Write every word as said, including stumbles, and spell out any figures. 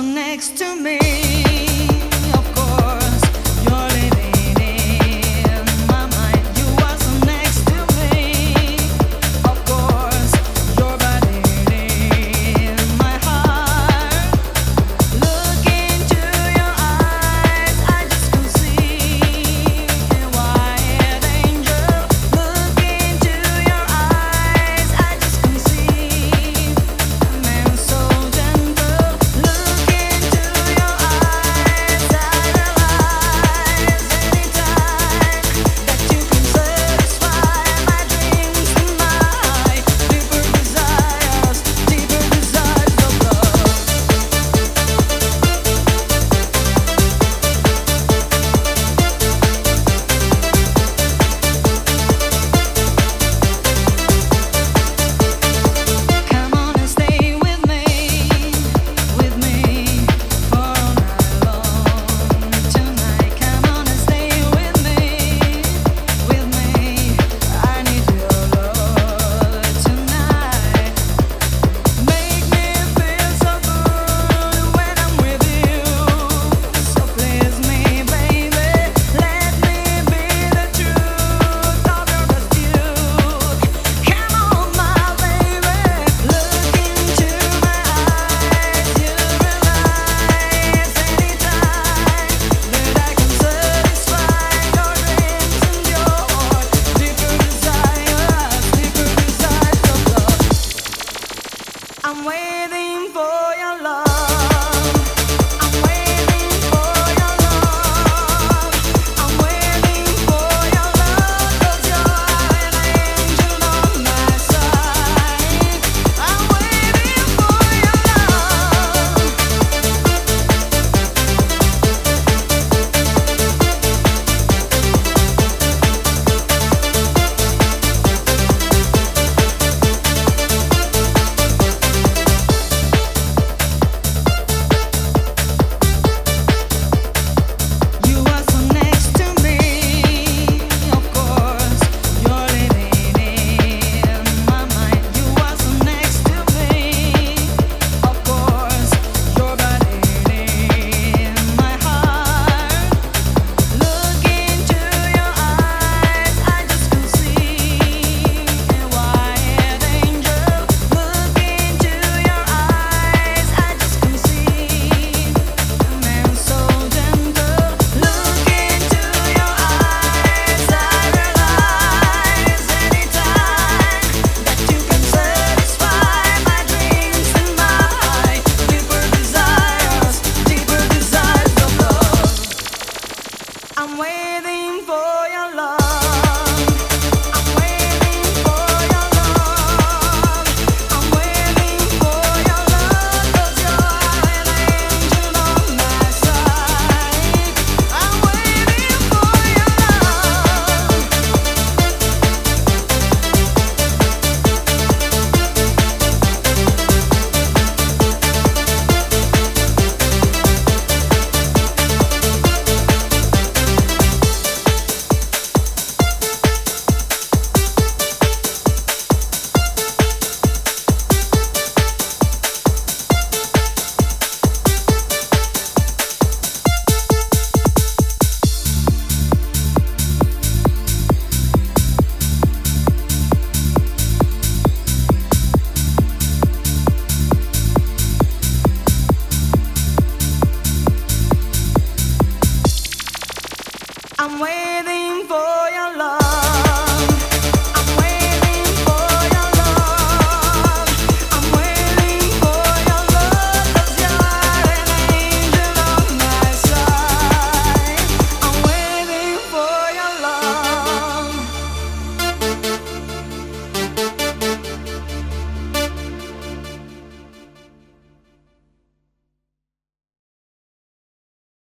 next to me. Of course, you're living in my mind. You are so next to me. Of course, you're burning in my heart. Look into your eyes, I just can see a white angel. Look into your eyes, I just can see a man so gentle. Look into your eyes, I realize anytime that you can satisfy my dreams and my deeper desires, deeper desires of love. Come on and stay with me, with me for all night long tonight. Come on and stay with me, with me. I need your love tonight. Make me feel so good when I'm with you. So please me, baby. Let me be the truth of your pursuit. Come on, my baby. Look into my eyes. You realize anytime that I can satisfy your dreams and your deeper desires, deeper desires of love. I'm waiting for your love. I'm waiting for your love. I'm waiting for your love, 'cause you're an angel on my side. I'm waiting for your love. You are so next to me. Of course, you're living in my mind. You are so next to me. Of course, you're burning in my heart. Look into your eyes, I just can see a white angel. Look into your eyes, I just can see a man so gentle. Look into your eyes, I realize anytime that you can satisfy my dreams and my deeper desires, deeper desires of love. I'm waiting for your love. I'm waiting for your love. I'm waiting for your love, 'cause you're an angel on my side. I'm waiting for your love. I'm waiting.